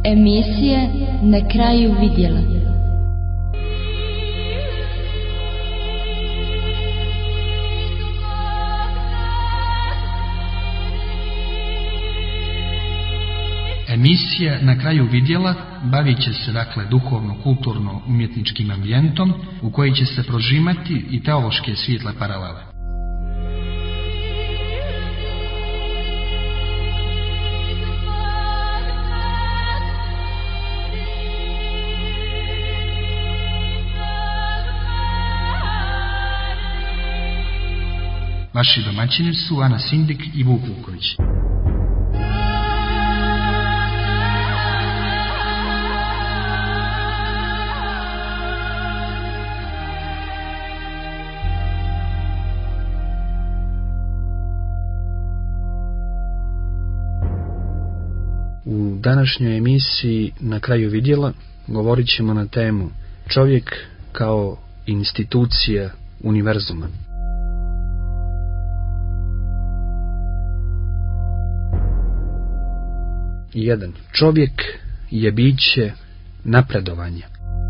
Emisije na kraju vidjela. Emisija na kraju vidjela bavit će se duhovno-kulturno-umjetničkim ambijentom u koji će se prožimati i teološke svijetle paralele. Vaši domaćini su Ana Sindik i Vuk Vuković. U današnjoj emisiji Na kraju vidjela govorit ćemo na temu čovjek kao institucija univerzuma. Jedan. Čovjek je biće napredovanja.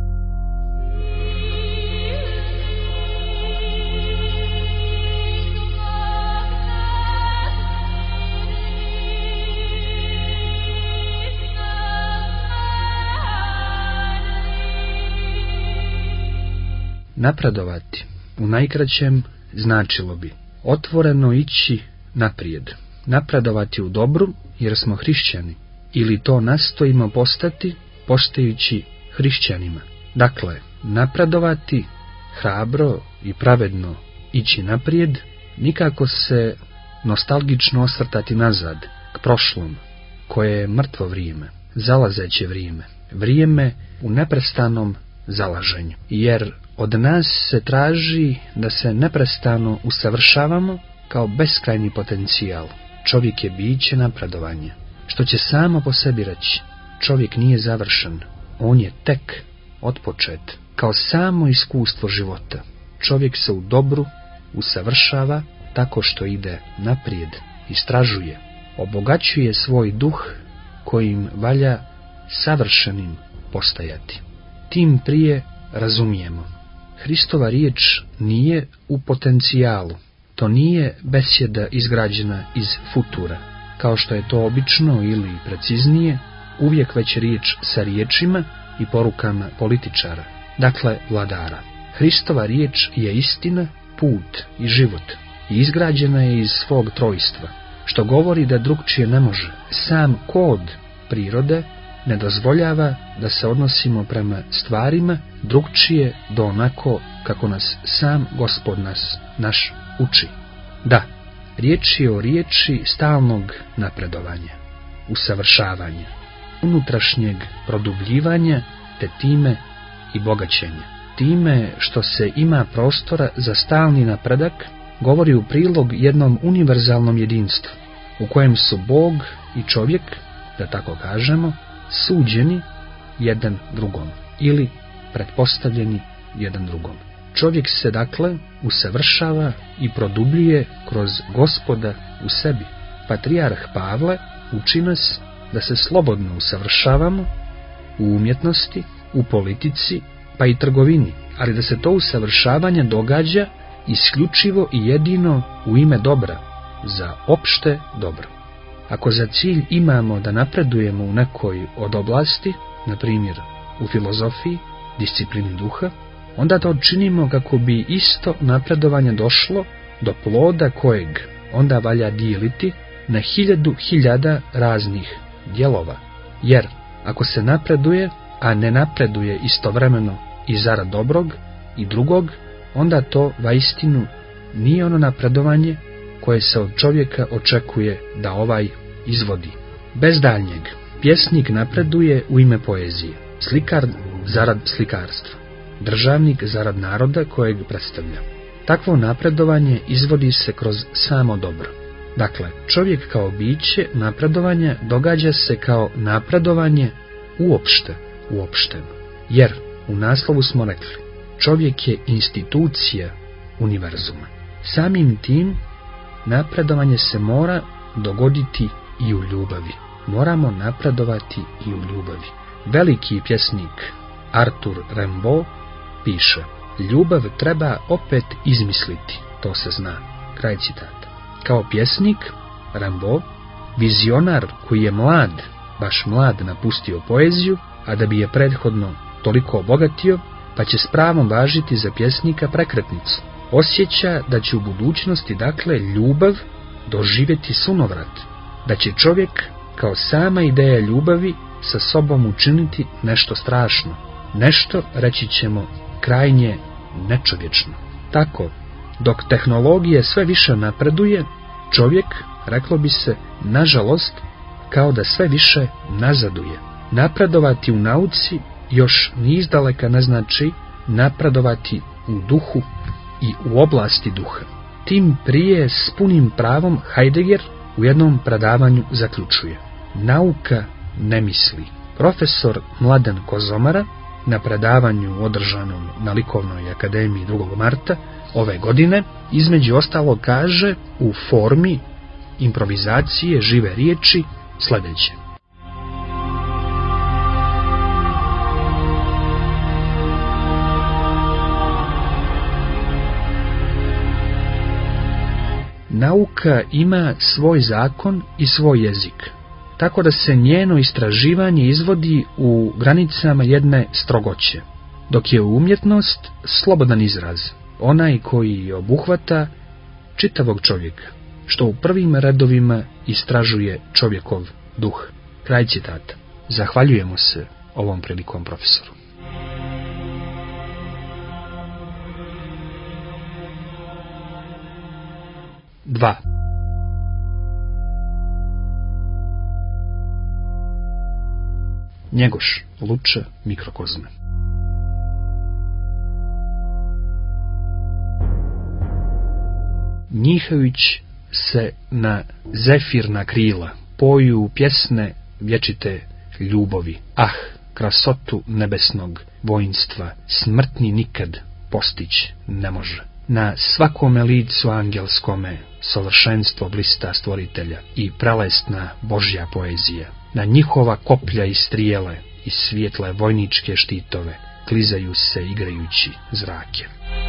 Napredovati u najkraćem značilo bi otvoreno ići naprijed, napredovati u dobru jer smo hrišćani, ili to nastojimo postati postajući hrišćanima. Dakle, napredovati, hrabro i pravedno ići naprijed, nikako se nostalgično osvrtati nazad k prošlom, koje je mrtvo vrijeme, zalazeće vrijeme, vrijeme u neprestanom zalaženju, jer od nas se traži da se neprestano usavršavamo kao beskrajni potencijal. Čovjek je biće napredovanja, što će samo po sebi reći, čovjek nije završen, on je tek otpočet, kao samo iskustvo života. Čovjek se u dobru usavršava tako što ide naprijed, istražuje, obogaćuje svoj duh kojim valja savršenim postajati. Tim prije razumijemo, Hristova riječ nije u potencijalu, to nije besjeda izgrađena iz futura, kao što je to obično ili preciznije, uvijek već riječ sa riječima i porukama političara, dakle vladara. Hristova riječ je istina, put i život i izgrađena je iz svog trojstva, što govori da drukčije ne može. Sam kod prirode ne dozvoljava da se odnosimo prema stvarima drukčije do onako kako nas sam Gospod naš uči. Da, riječ je o riječi stalnog napredovanja, usavršavanja, unutrašnjeg produbljivanja, te time i bogaćenja. Time što se ima prostora za stalni napredak, govori u prilog jednom univerzalnom jedinstvu, u kojem su Bog i čovjek, da tako kažemo, suđeni jedan drugom ili pretpostavljeni jedan drugom. Čovjek se dakle usavršava i produbljuje kroz Gospoda u sebi. Patrijarh Pavle uči nas da se slobodno usavršavamo u umjetnosti, u politici, pa i trgovini, ali da se to usavršavanje događa isključivo i jedino u ime dobra, za opšte dobro. Ako za cilj imamo da napredujemo u nekoj od oblasti, na primjer u filozofiji, disciplini duha, onda to činimo kako bi isto napredovanje došlo do ploda kojeg onda valja dijeliti na 1000 raznih dijelova. Jer ako se napreduje, a ne napreduje istovremeno i zarad dobrog i drugog, onda to vaistinu nije ono napredovanje koje se od čovjeka očekuje da ovaj izvodi. Bez daljnjeg, pjesnik napreduje u ime poezije, slikar zarad slikarstva, državnik zarad naroda kojeg predstavlja. Takvo napredovanje izvodi se kroz samo dobro. Dakle, čovjek kao biće napredovanja događa se kao napredovanje uopšteno. Jer u naslovu smo rekli, čovjek je institucija univerzuma. Samim tim napredovanje se mora dogoditi i u ljubavi. moramo napredovati i u ljubavi. Veliki pjesnik Arthur Rimbaud piše: ljubav treba opet izmisliti, to se zna. Kraj citata. Kao pjesnik Rimbaud, vizionar koji je mlad, baš mlad, napustio poeziju, a da bi je prethodno toliko obogatio, pa će s pravom važiti za pjesnika prekretnicu. Osjeća da će u budućnosti, dakle, ljubav doživjeti sunovrat, da će čovjek kao sama ideja ljubavi sa sobom učiniti nešto strašno, nešto, reći ćemo, krajnje nečovječno. Tako, dok tehnologija sve više napreduje, čovjek, reklo bi se, nažalost, kao da sve više nazaduje. Napredovati u nauci još ni izdaleka ne znači napredovati u duhu i u oblasti duha. Tim prije s punim pravom Heidegger u jednom predavanju zaključuje: nauka ne misli. Profesor Mladen Kozomara na predavanju održanom na Likovnoj akademiji 2. marta ove godine između ostalog kaže u formi improvizacije žive riječi sljedeće: nauka ima svoj zakon i svoj jezik, tako da se njeno istraživanje izvodi u granicama jedne strogoće, dok je umjetnost slobodan izraz, onaj koji obuhvata čitavog čovjeka, što u prvim redovima istražuje čovjekov duh. Kraj citata. Zahvaljujemo se ovom prilikom profesoru. Dva. Njegoš, Luče, mikrokozme. Njihajuć se na zefirna krila poju pjesne vječite ljubovi. Ah, krasotu nebesnog vojnstva smrtni nikad postić ne može. Na svakome licu angelskome savršenstvo blista stvoritelja i prelesna Božja poezija. Na njihova koplja i strijele i svijetle vojničke štitove klizaju se igrajući zrake.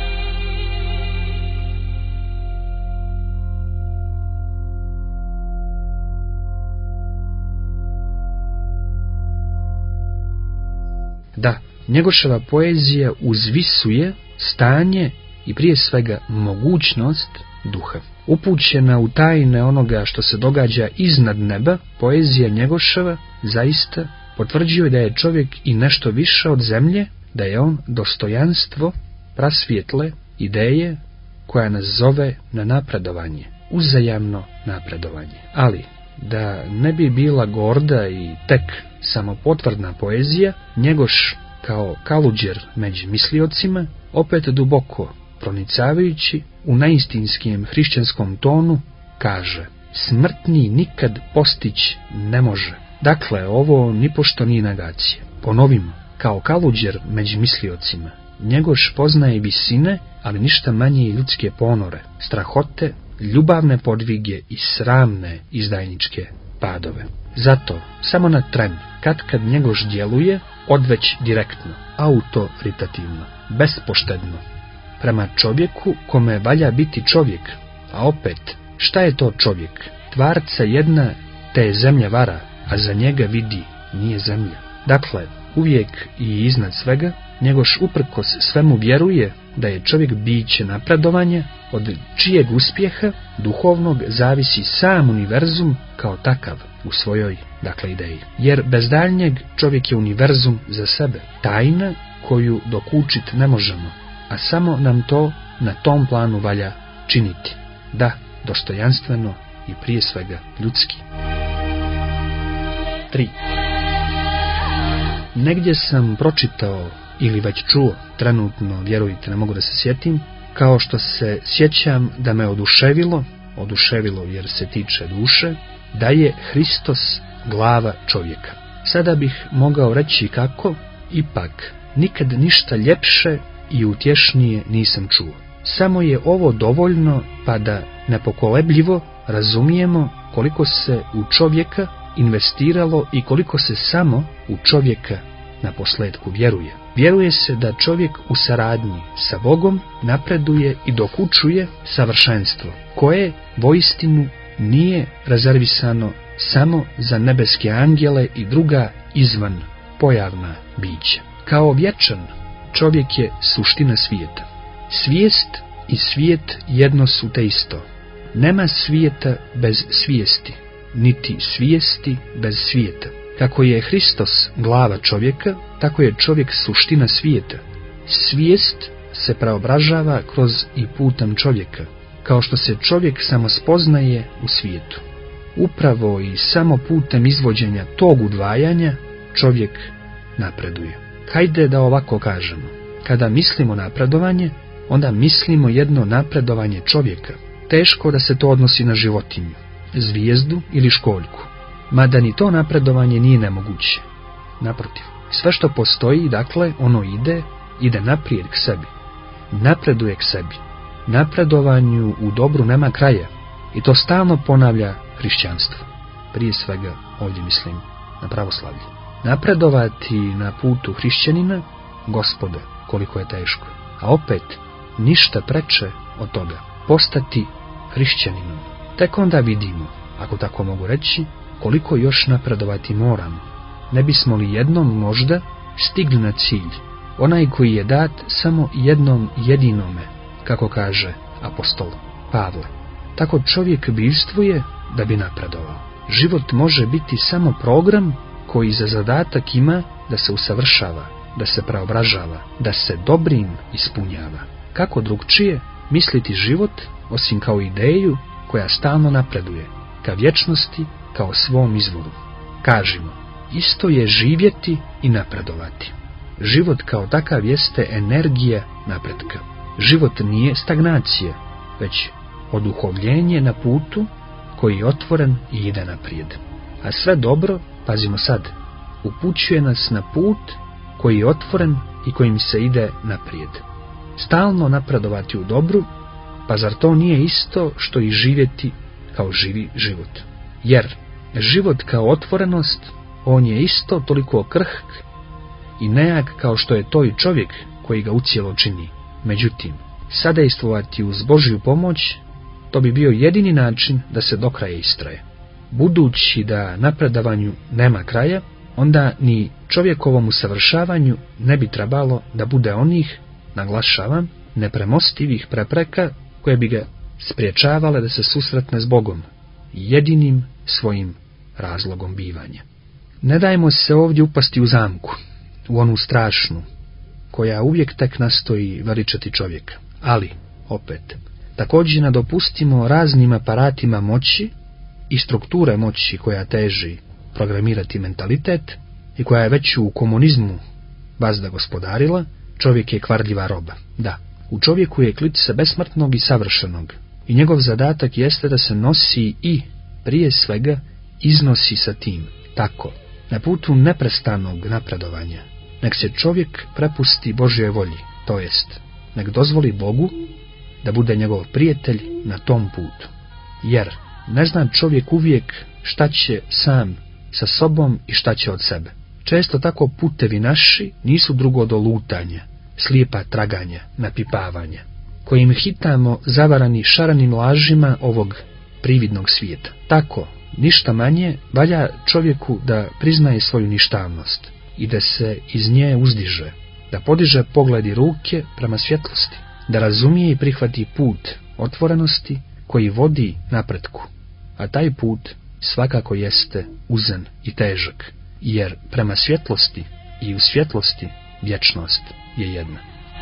Da, Njegoševa poezija uzvisuje stanje i prije svega mogućnost duha. Upućena u tajne onoga što se događa iznad neba, poezija Njegoševa zaista potvrđuje da je čovjek i nešto više od zemlje, da je on dostojanstvo prasvijetle ideje koja nas zove na napredovanje, uzajamno napredovanje. Ali, da ne bi bila gorda i tek samopotvrdna poezija, Njegoš kao kaluđer među misliocima, opet duboko pronicavajući u naistinskijem hrišćanskom tonu, kaže: smrtni nikad postić ne može. Dakle, ovo nipošto nije negacija. Ponovimo, kao kaluđer među misliocima, Njegoš poznaje visine, ali ništa manje i ljudske ponore, strahote, ljubavne podvige i sramne izdajničke padove. Zato, samo na tren, kad Njegoš djeluje, odveć direktno, autoritativno, bespoštedno, prema čovjeku kome valja biti čovjek. A opet, šta je to čovjek? Tvarca jedna te je zemlja vara, a za njega vidi nije zemlja. Dakle, uvijek i iznad svega, Njegoš uprkos svemu vjeruje da je čovjek biće napredovanja, od čijeg uspjeha duhovnog zavisi sam univerzum kao takav u svojoj, dakle, ideji. Jer bez daljnjeg čovjek je univerzum za sebe, tajna koju dokučit ne možemo, a samo nam to na tom planu valja činiti. Da, dostojanstveno i prije svega ljudski. 3. Negdje sam pročitao ili već čuo, trenutno, vjerujte, ne mogu da se sjetim, kao što se sjećam da me oduševilo jer se tiče duše, da je Hristos glava čovjeka. Sada bih mogao reći kako, ipak, nikad ništa ljepše i utješnije nisam čuo. Samo je ovo dovoljno pa da nepokolebljivo razumijemo koliko se u čovjeka investiralo i koliko se samo u čovjeka na posljedku vjeruje. Vjeruje se da čovjek u saradnji sa Bogom napreduje i dokučuje savršenstvo, koje voistinu nije rezervisano samo za nebeske angele i druga izvan pojavna bića. Kao vječan, čovjek je suština svijeta. Svijest i svijet jedno su te isto. Nema svijeta bez svijesti, niti svijesti bez svijeta. Kako je Hristos glava čovjeka, tako je čovjek suština svijeta. Svijest se preobražava kroz i putem čovjeka, kao što se čovjek samo spoznaje u svijetu. Upravo i samo putem izvođenja tog udvajanja čovjek napreduje. Hajde da ovako kažemo. Kada mislimo napredovanje, onda mislimo jedno napredovanje čovjeka. Teško da se to odnosi na životinju, zvijezdu ili školjku. Mada ni to napredovanje nije nemoguće. Naprotiv, sve što postoji, dakle, ono ide naprijed k sebi. Napreduje k sebi. Napredovanju u dobru nema kraja. I to stalno ponavlja hrišćanstvo. Prije svega, ovdje mislim na pravoslavlje. Napredovati na putu hrišćanina, Gospode, koliko je teško. A opet, ništa preče od toga. Postati hrišćaninom. Tek onda vidimo, ako tako mogu reći, koliko još napredovati moramo. Ne bismo li jednom možda stigli na cilj, onaj koji je dat samo jednom jedinome, kako kaže apostol Pavle. Tako čovjek bivstvuje da bi napredovao. Život može biti samo program koji za zadatak ima da se usavršava, da se preobražava, da se dobrim ispunjava. Kako drugčije misliti život osim kao ideju koja stalno napreduje, ka vječnosti kao svom izvoru. Kažimo, isto je živjeti i napredovati. Život kao takav jeste energija napretka. Život nije stagnacija, već oduhovljenje na putu koji je otvoren i ide naprijed. A sve dobro, pazimo sad, upućuje nas na put koji je otvoren i kojim se ide naprijed. Stalno napredovati u dobru, pa zar to nije isto što i živjeti kao živi život? Jer život kao otvorenost, on je isto toliko krhk i nejak kao što je to i čovjek koji ga ucijelo čini. Međutim, sadejstvovati uz Božju pomoć, to bi bio jedini način da se do kraja istraje. Budući da napredovanju nema kraja, onda ni čovjekovom usavršavanju ne bi trebalo da bude onih, naglašavam, nepremostivih prepreka koje bi ga spriječavale da se susretne s Bogom, jedinim svojim razlogom bivanja. Ne dajmo se ovdje upasti u zamku, u onu strašnu, koja uvijek tek nastoji veličati čovjeka. Ali, opet, također nadopustimo raznim aparatima moći i strukture moći koja teži programirati mentalitet i koja je već u komunizmu bazda gospodarila, čovjek je kvarljiva roba. Da, u čovjeku je klica besmrtnog i savršenog i njegov zadatak jeste da se nosi i, prije svega, iznosi sa tim. Tako, na putu neprestanog napredovanja, nek se čovjek prepusti Božjoj volji, to jest, nek dozvoli Bogu da bude njegov prijatelj na tom putu. Jer ne zna čovjek uvijek šta će sam sa sobom i šta će od sebe. Često tako putevi naši nisu drugo do lutanja, slijepa traganja, napipavanja, kojim hitamo zavarani šaranim lažima ovog prividnog svijeta. Tako, ništa manje valja čovjeku da priznaje svoju ništavnost i da se iz nje uzdiže, da podiže pogled i ruke prema svjetlosti, da razumije i prihvati put otvorenosti koji vodi napretku, a taj put svakako jeste uzen i težak, jer prema svjetlosti i u svjetlosti vječnost je jedna.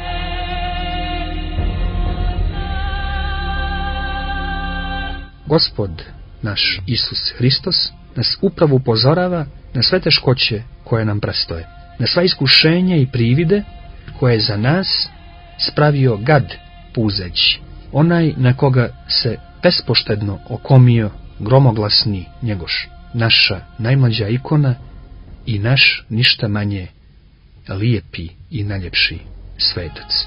Gospod naš Isus Hristos nas upravo upozorava na sve teškoće koje nam prestoje, na sva iskušenja i privide koje je za nas spravio gad puzeći, onaj na koga se bespoštedno okomio gromoglasni Njegoš, naša najmlađa ikona i naš ništa manje lijepi i najljepši svetac.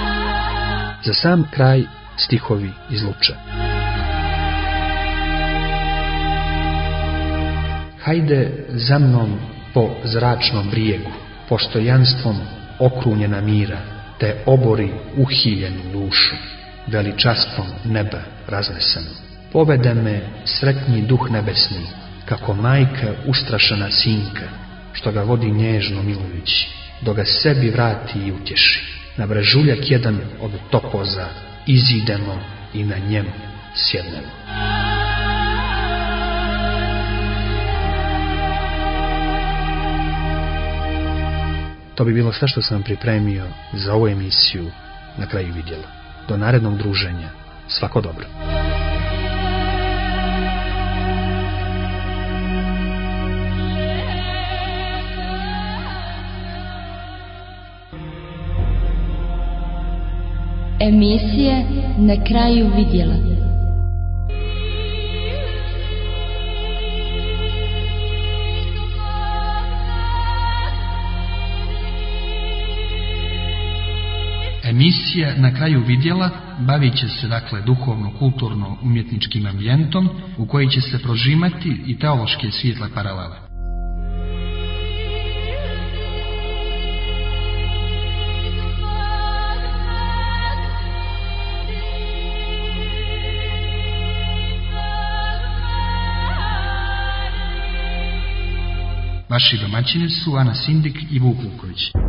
Za sam kraj stihovi iz Luča. Hajde za mnom po zračnom brijegu, postojanstvom okrunjena mira, te obori uhiljenu dušu, veličastvom neba raznesenu. Povede me sretnji duh nebesni, kako majka ustrašena sinka, što ga vodi nježno milujući, dok ga sebi vrati i utješi. Na brežuljak jedan od topoza izidemo i na njemu sjednemo. To bi bilo sve što sam pripremio za ovu emisiju Na kraju vidjela. Do narednog druženja. Svako dobro. Emisije Na kraju vidjela. Emisija Na kraju vidjela bavit će se duhovno-kulturno-umjetničkim ambijentom u koji će se prožimati i teološke svijetle paralele. Vaši domaćini su Ana Sindik i Vuk Vuković.